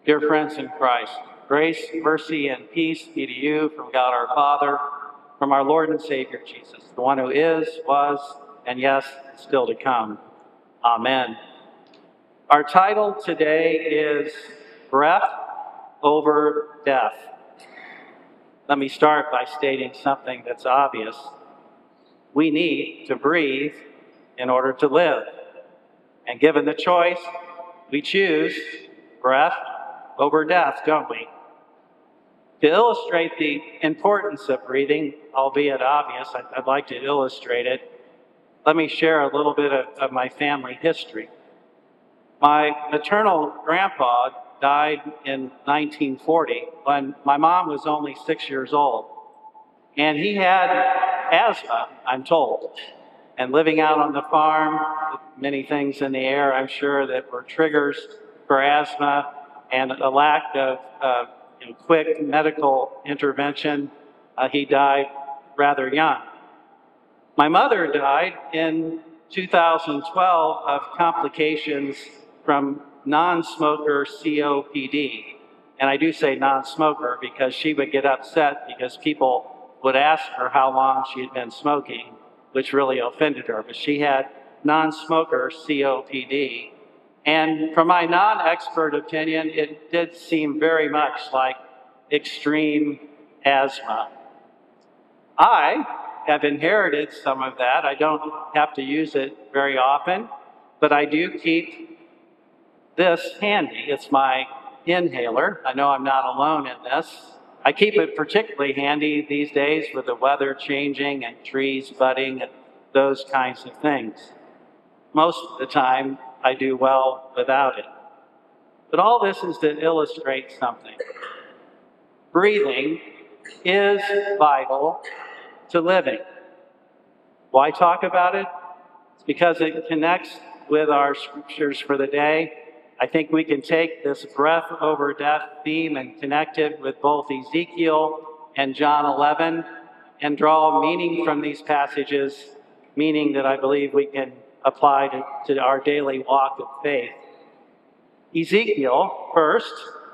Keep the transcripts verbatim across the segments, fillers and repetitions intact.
Dear friends in Christ, grace, mercy, and peace be to you from God our Father, from our Lord and Savior Jesus, the one who is, was, and yes, still to come. Amen. Our title today is Breath Over Death. Let me start by stating something that's obvious. We need to breathe in order to live. And given the choice, we choose breath over death, don't we? To illustrate the importance of breathing, albeit obvious, I'd like to illustrate it. Let me share a little bit of, of my family history. My maternal grandpa died in nineteen forty when my mom was only six years old. And he had asthma, I'm told. And living out on the farm, many things in the air, I'm sure, that were triggers for asthma, and a lack of uh, you know, quick medical intervention, uh, he died rather young. My mother died in two thousand twelve of complications from non-smoker C O P D. And I do say non-smoker because she would get upset because people would ask her how long she had been smoking, which really offended her. But she had non-smoker C O P D. And from my non-expert opinion, it did seem very much like extreme asthma. I have inherited some of that. I don't have to use it very often, but I do keep this handy. It's my inhaler. I know I'm not alone in this. I keep it particularly handy these days with the weather changing and trees budding and those kinds of things. Most of the time, I do well without it. But all this is to illustrate something. Breathing is vital to living. Why talk about it? It's because it connects with our scriptures for the day. I think we can take this breath over death theme and connect it with both Ezekiel and John eleven and draw meaning from these passages, meaning that I believe we can apply to, to our daily walk of faith. Ezekiel, first,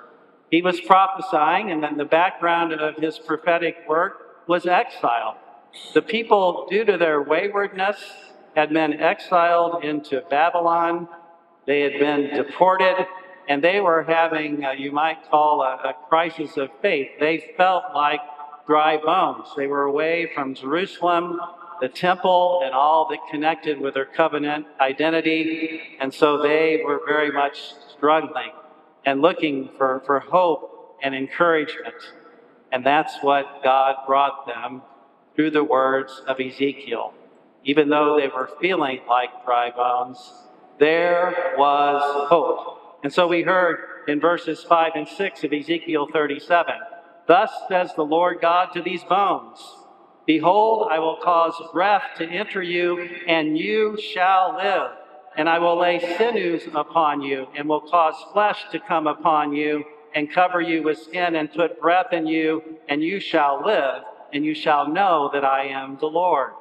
he was prophesying, and then the background of his prophetic work was exile. The people, due to their waywardness, had been exiled into Babylon. They had been deported, and they were having, uh, you might call, a, a crisis of faith. They felt like dry bones. They were away from Jerusalem, the temple, and all that connected with their covenant identity, and so they were very much struggling and looking for, for hope and encouragement. And that's what God brought them through the words of Ezekiel. Even though they were feeling like dry bones, there was hope. And so we heard in verses five and six of Ezekiel thirty-seven, "Thus says the Lord God to these bones, Behold, I will cause breath to enter you, and you shall live. And I will lay sinews upon you, and will cause flesh to come upon you, and cover you with skin, and put breath in you, and you shall live, and you shall know that I am the Lord."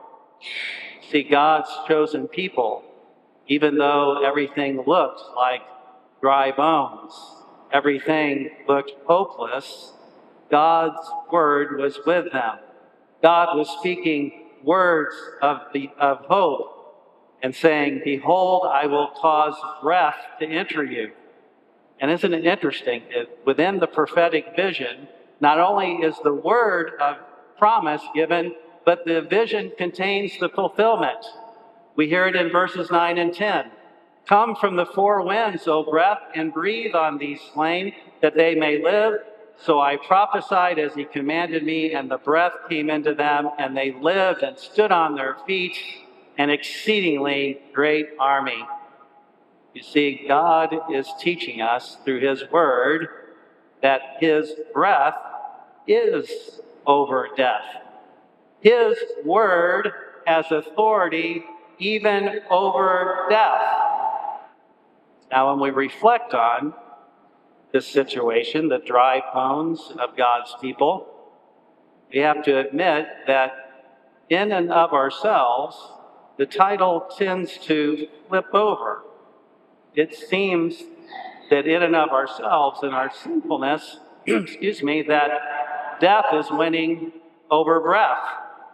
See, God's chosen people, even though everything looked like dry bones, everything looked hopeless, God's word was with them. God was speaking words of, the, of hope and saying, "Behold, I will cause breath to enter you." And isn't it interesting that within the prophetic vision, not only is the word of promise given, but the vision contains the fulfillment. We hear it in verses nine and ten. "Come from the four winds, O breath, and breathe on these slain, that they may live. So I prophesied as he commanded me, and the breath came into them, and they lived and stood on their feet, an exceedingly great army." You see, God is teaching us through his word that his breath is over death. His word has authority even over death. Now, when we reflect on this situation, the dry bones of God's people, we have to admit that in and of ourselves, the title tends to flip over. It seems that in and of ourselves and our sinfulness, excuse me, that death is winning over breath.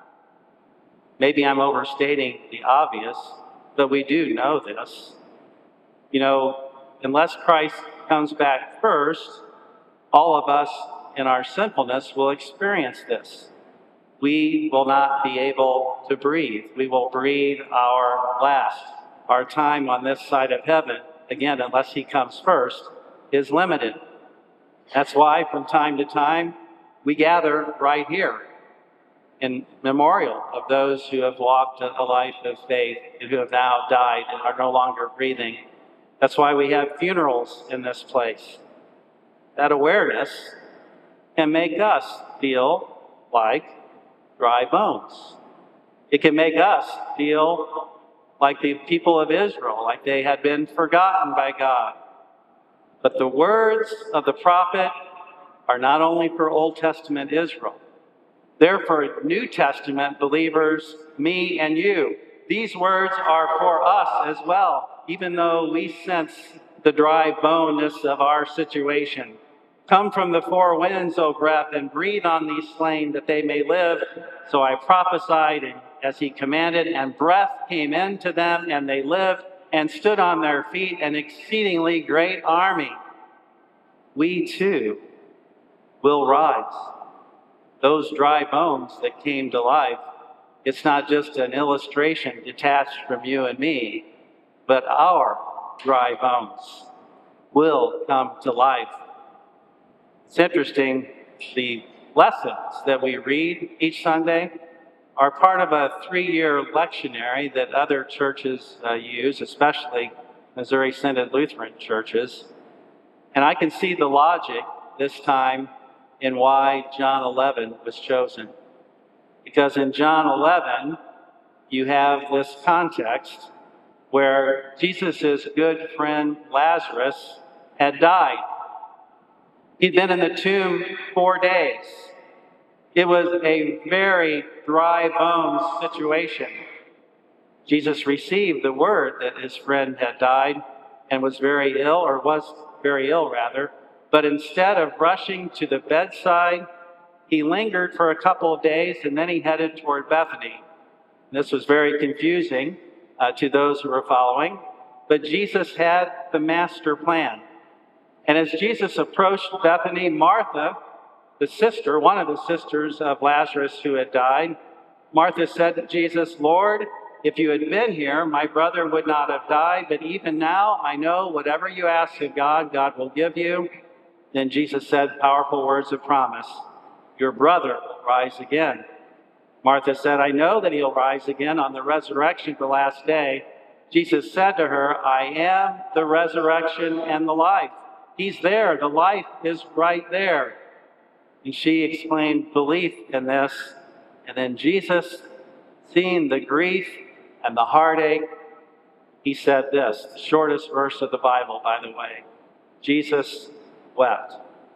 Maybe I'm overstating the obvious, but we do know this. You know, unless Christ comes back first, all of us in our sinfulness will experience this. We will not be able to breathe. We will breathe our last. Our time on this side of heaven, again, unless he comes first, is limited. That's why from time to time we gather right here in memorial of those who have walked a life of faith and who have now died and are no longer breathing. That's why we have funerals in this place. That awareness can make us feel like dry bones. It can make us feel like the people of Israel, like they had been forgotten by God. But the words of the prophet are not only for Old Testament Israel. They're for New Testament believers, me and you. These words are for us as well, even though we sense the dry boneness of our situation. Come from the four winds, O breath, and breathe on these slain that they may live. So I prophesied as he commanded, and breath came into them, and they lived and stood on their feet, an exceedingly great army. We too will rise. Those dry bones that came to life, it's not just an illustration detached from you and me, but our dry bones will come to life. It's interesting, the lessons that we read each Sunday are part of a three-year lectionary that other churches uh, use, especially Missouri Synod Lutheran churches. And I can see the logic this time in why John eleven was chosen. Because in John eleven, you have this context where Jesus' good friend Lazarus had died. He'd been in the tomb four days. It was a very dry bones situation. Jesus received the word that his friend had died and was very ill, or was very ill rather, but instead of rushing to the bedside, he lingered for a couple of days and then he headed toward Bethany. This was very confusing uh, to those who were following, but Jesus had the master plan. And as Jesus approached Bethany, Martha, the sister, one of the sisters of Lazarus who had died, Martha said to Jesus, "Lord, if you had been here, my brother would not have died, but even now I know whatever you ask of God, God will give you." Then Jesus said powerful words of promise, "Your brother will rise again." Martha said, "I know that he'll rise again on the resurrection, the last day." Jesus said to her, "I am the resurrection and the life." He's there. The life is right there. And she explained belief in this. And then Jesus, seeing the grief and the heartache, he said this, the shortest verse of the Bible, by the way. Jesus wept.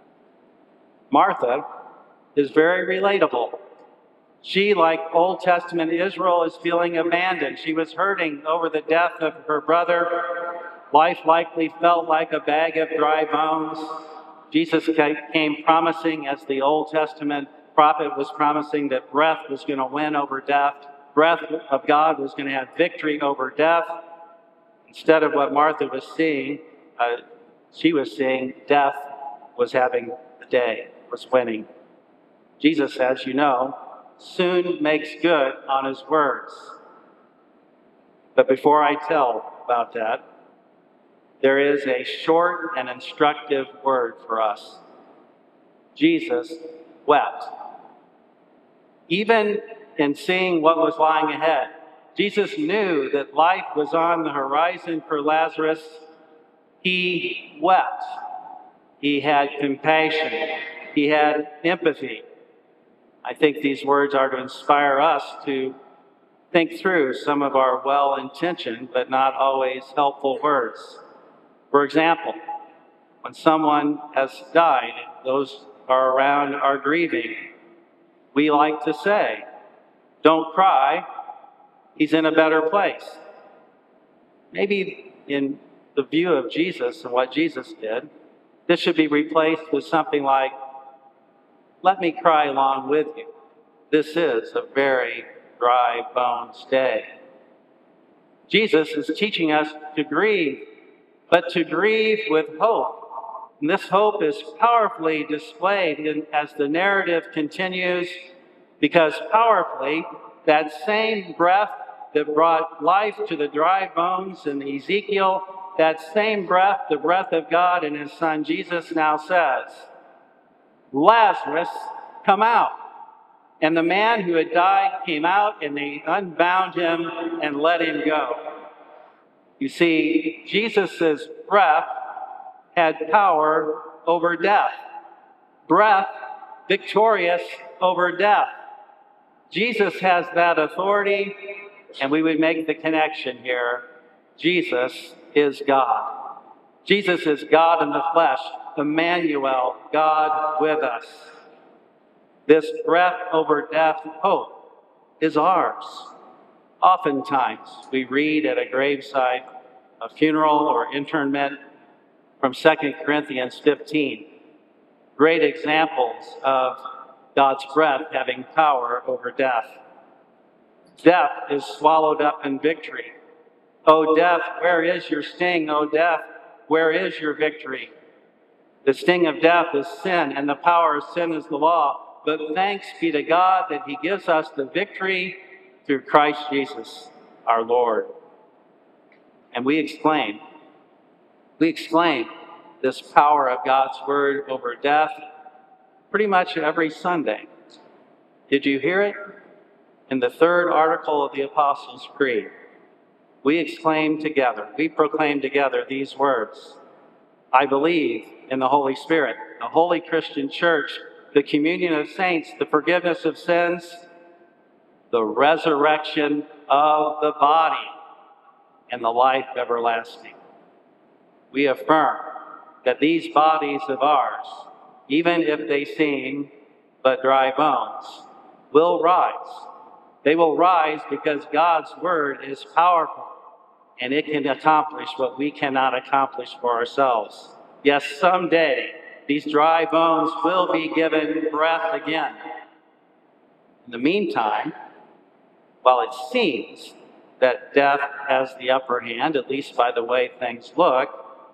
Martha is very relatable. She, like Old Testament Israel, is feeling abandoned. She was hurting over the death of her brother. Life likely felt like a bag of dry bones. Jesus came promising, as the Old Testament prophet was promising, that breath was going to win over death. Breath of God was going to have victory over death. Instead of what Martha was seeing, uh, she was seeing death was having the day, was winning. Jesus, as you know, soon makes good on his words. But before I tell about that, there is a short and instructive word for us. Jesus wept. Even in seeing what was lying ahead, Jesus knew that life was on the horizon for Lazarus. He wept. He had compassion. He had empathy. I think these words are to inspire us to think through some of our well-intentioned but not always helpful words. For example, when someone has died, those who are around are grieving, we like to say, "Don't cry, he's in a better place." Maybe in the view of Jesus and what Jesus did, this should be replaced with something like, let me cry along with you. This is a very dry bones day. Jesus is teaching us to grieve, but to grieve with hope. And this hope is powerfully displayed in, as the narrative continues, because powerfully, that same breath that brought life to the dry bones in Ezekiel, that same breath, the breath of God in his son Jesus, now says, Lazarus, come out. And the man who had died came out, and they unbound him and let him go. You see, Jesus' breath had power over death. Breath victorious over death. Jesus has that authority, and we would make the connection here. Jesus is God. Jesus is God in the flesh, Emmanuel, God with us. This breath over death hope is ours. Oftentimes, we read at a graveside, a funeral or interment from Second Corinthians fifteen. Great examples of God's breath having power over death. Death is swallowed up in victory. O death, where is your sting? O death, where is your victory? The sting of death is sin, and the power of sin is the law. But thanks be to God that he gives us the victory through Christ Jesus, our Lord. And we exclaim, we exclaim this power of God's word over death pretty much every Sunday. Did you hear it? In the third article of the Apostles' Creed, we exclaim together, we proclaim together these words: I believe in the Holy Spirit, the holy Christian church, the communion of saints, the forgiveness of sins, the resurrection of the body, and the life everlasting. We affirm that these bodies of ours, even if they seem but dry bones, will rise. They will rise because God's word is powerful, and it can accomplish what we cannot accomplish for ourselves. Yes, someday, these dry bones will be given breath again. In the meantime, while it seems that death has the upper hand, at least by the way things look,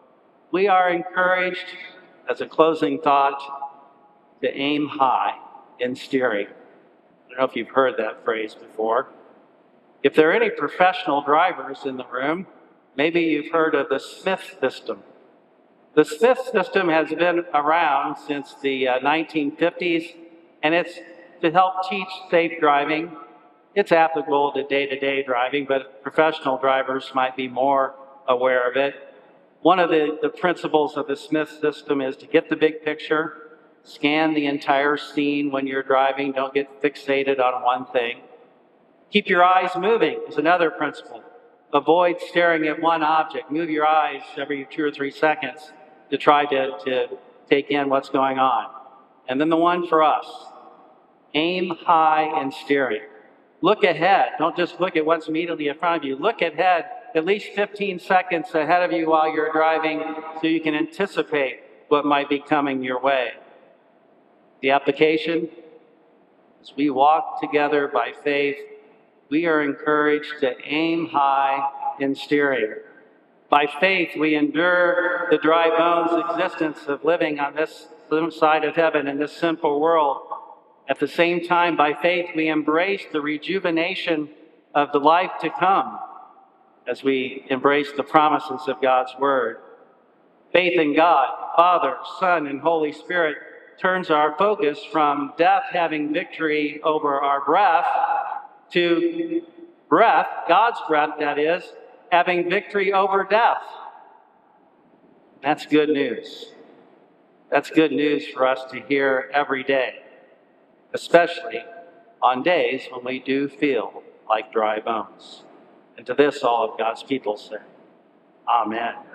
we are encouraged, as a closing thought, to aim high in steering. I don't know if you've heard that phrase before. If there are any professional drivers in the room, maybe you've heard of the Smith system. The Smith system has been around since the uh, nineteen fifties, and it's to help teach safe driving. It's applicable to day-to-day driving, but professional drivers might be more aware of it. One of the, the principles of the Smith system is to get the big picture, scan the entire scene when you're driving, don't get fixated on one thing. Keep your eyes moving is another principle. Avoid staring at one object. Move your eyes every two or three seconds to try to, to take in what's going on. And then the one for us, aim high in steering. Look ahead. Don't just look at what's immediately in front of you. Look ahead at least fifteen seconds ahead of you while you're driving so you can anticipate what might be coming your way. The application, as we walk together by faith, we are encouraged to aim high in steering. By faith, we endure the dry bones existence of living on this side of heaven in this sinful world. At the same time, by faith, we embrace the rejuvenation of the life to come as we embrace the promises of God's word. Faith in God, Father, Son, and Holy Spirit turns our focus from death having victory over our breath to breath, God's breath that is, having victory over death. That's good news. That's good news for us to hear every day, especially on days when we do feel like dry bones. And to this all of God's people say, Amen.